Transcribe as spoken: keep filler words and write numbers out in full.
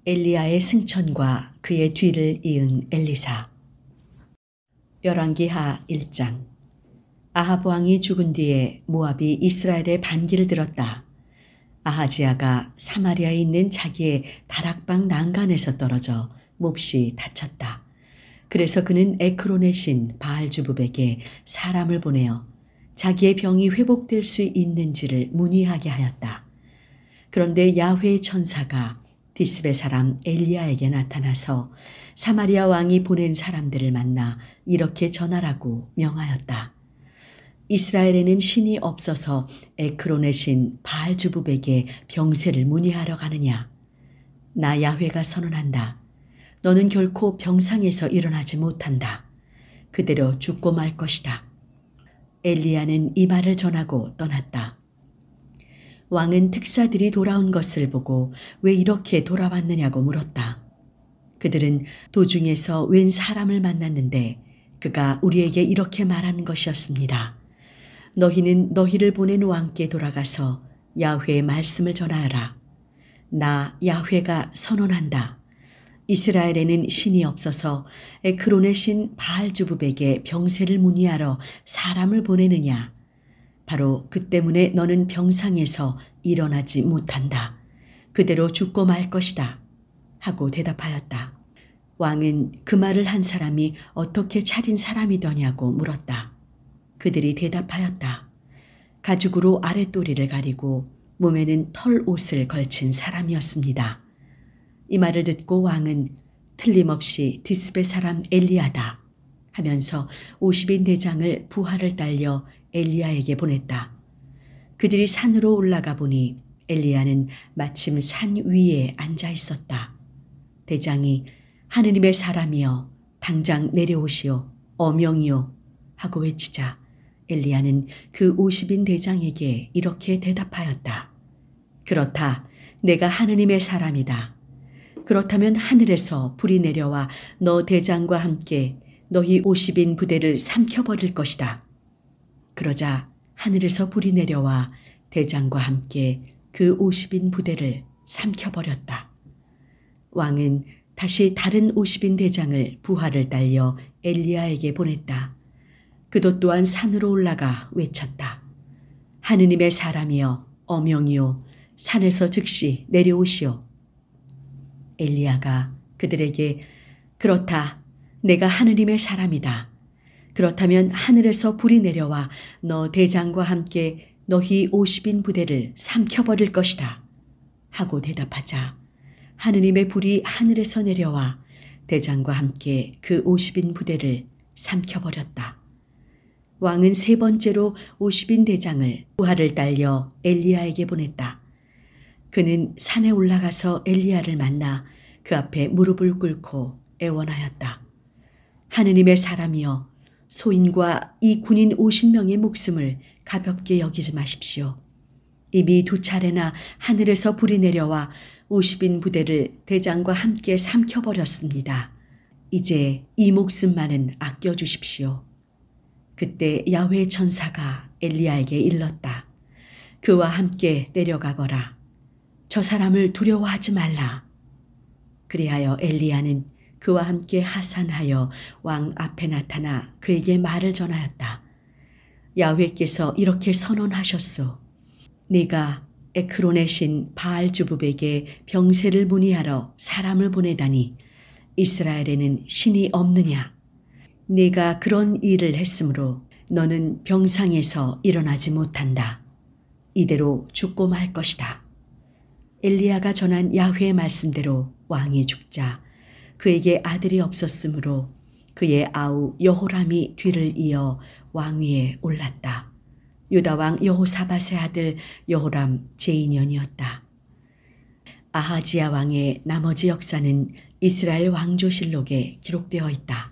엘리야의 승천과 그의 뒤를 이은 엘리사. 열왕기하 일 장. 아합 왕이 죽은 뒤에 모압이 이스라엘의 반기를 들었다. 아하지야가 사마리아에 있는 자기의 다락방 난간에서 떨어져 몹시 다쳤다. 그래서 그는 에크론의 신 바알주붑에게 사람을 보내어 자기의 병이 회복될 수 있는지를 문의하게 하였다. 그런데 야훼의 천사가 디스베 사람 엘리야에게 나타나서 사마리아 왕이 보낸 사람들을 만나 이렇게 전하라고 명하였다. 이스라엘에는 신이 없어서 에크론의 신 바알주붑에게 병세를 문의하러 가느냐? 나 야훼가 선언한다. 너는 결코 병상에서 일어나지 못한다. 그대로 죽고 말 것이다. 엘리야는 이 말을 전하고 떠났다. 왕은 특사들이 돌아온 것을 보고 왜 이렇게 돌아왔느냐고 물었다. 그들은 도중에서 웬 사람을 만났는데 그가 우리에게 이렇게 말하는 것이었습니다. 너희는 너희를 보낸 왕께 돌아가서 야훼의 말씀을 전하여라. 나 야훼가 선언한다. 이스라엘에는 신이 없어서 에크론의 신 바알주붑에게 병세를 문의하러 사람을 보내느냐? 바로 그 때문에 너는 병상에서 일어나지 못한다. 그대로 죽고 말 것이다. 하고 대답하였다. 왕은 그 말을 한 사람이 어떻게 차린 사람이더냐고 물었다. 그들이 대답하였다. 가죽으로 아랫도리를 가리고 몸에는 털 옷을 걸친 사람이었습니다. 이 말을 듣고 왕은 틀림없이 디스베 사람 엘리야다 하면서 오십인 대장을 부하를 딸려 엘리야에게 보냈다. 그들이 산으로 올라가 보니 엘리야는 마침 산 위에 앉아 있었다. 대장이 하느님의 사람이여 당장 내려오시오 어명이요 하고 외치자 엘리야는 그 오십인 대장에게 이렇게 대답하였다. 그렇다. 내가 하느님의 사람이다. 그렇다면 하늘에서 불이 내려와 너 대장과 함께 너희 오십인 부대를 삼켜버릴 것이다. 그러자 하늘에서 불이 내려와 대장과 함께 그 오십인 부대를 삼켜버렸다. 왕은 다시 다른 오십인 대장을 부하를 딸려 엘리야에게 보냈다. 그도 또한 산으로 올라가 외쳤다. 하느님의 사람이여 어명이요 산에서 즉시 내려오시오. 엘리야가 그들에게 그렇다. 내가 하느님의 사람이다. 그렇다면 하늘에서 불이 내려와 너 대장과 함께 너희 오십인 부대를 삼켜버릴 것이다. 하고 대답하자 하느님의 불이 하늘에서 내려와 대장과 함께 그 오십인 부대를 삼켜버렸다. 왕은 세 번째로 오십인 대장을 부하를 딸려 엘리야에게 보냈다. 그는 산에 올라가서 엘리야를 만나 그 앞에 무릎을 꿇고 애원하였다. 하느님의 사람이여 소인과 이 군인 오십 명의 목숨을 가볍게 여기지 마십시오. 이미 두 차례나 하늘에서 불이 내려와 오십인 부대를 대장과 함께 삼켜버렸습니다. 이제 이 목숨만은 아껴주십시오. 그때 야훼 천사가 엘리야에게 일렀다. 그와 함께 내려가거라. 저 사람을 두려워하지 말라. 그리하여 엘리야는 그와 함께 하산하여 왕 앞에 나타나 그에게 말을 전하였다. 야훼께서 이렇게 선언하셨소. 네가 에크론의 신 바알주붑에게 병세를 문의하러 사람을 보내다니 이스라엘에는 신이 없느냐? 네가 그런 일을 했으므로 너는 병상에서 일어나지 못한다. 이대로 죽고 말 것이다. 엘리야가 전한 야훼의 말씀대로 왕이 죽자 그에게 아들이 없었으므로 그의 아우 여호람이 뒤를 이어 왕위에 올랐다. 유다 왕 여호사밧의 아들 여호람 제이 년이었다. 아하지야 왕의 나머지 역사는 이스라엘 왕조실록에 기록되어 있다.